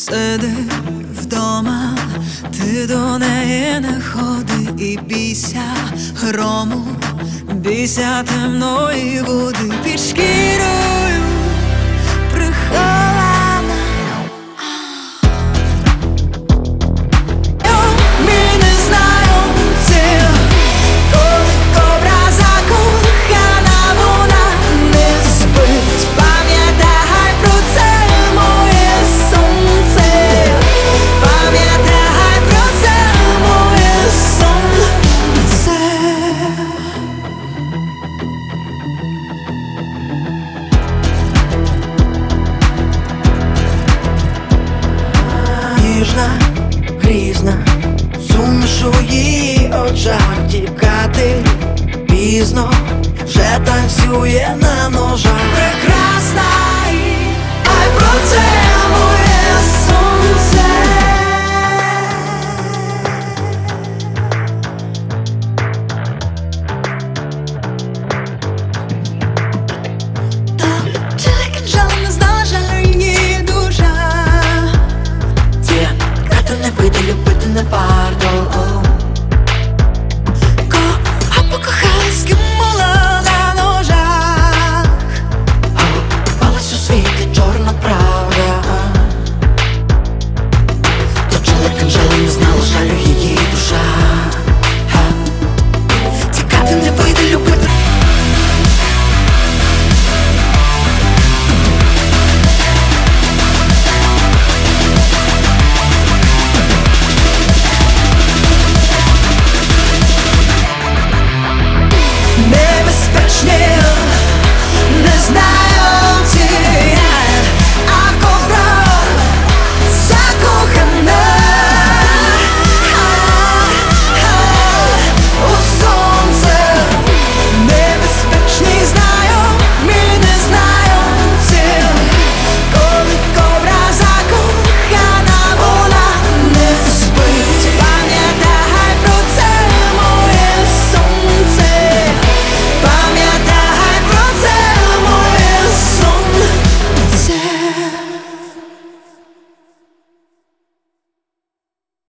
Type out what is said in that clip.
Сиди вдома, ти до неї не ходи і бійся грому, бійся темної води під шкірою прихована. Ми не знайомці, коли кобра закохана, вона не спить. Пам'ятай про це, моє сонце, пам'ятай про це, моє сонце. Ніжна, грізна, суміш у її очах, тікати пізно, вже танцює на ножах. Прекрасна, і ай про це.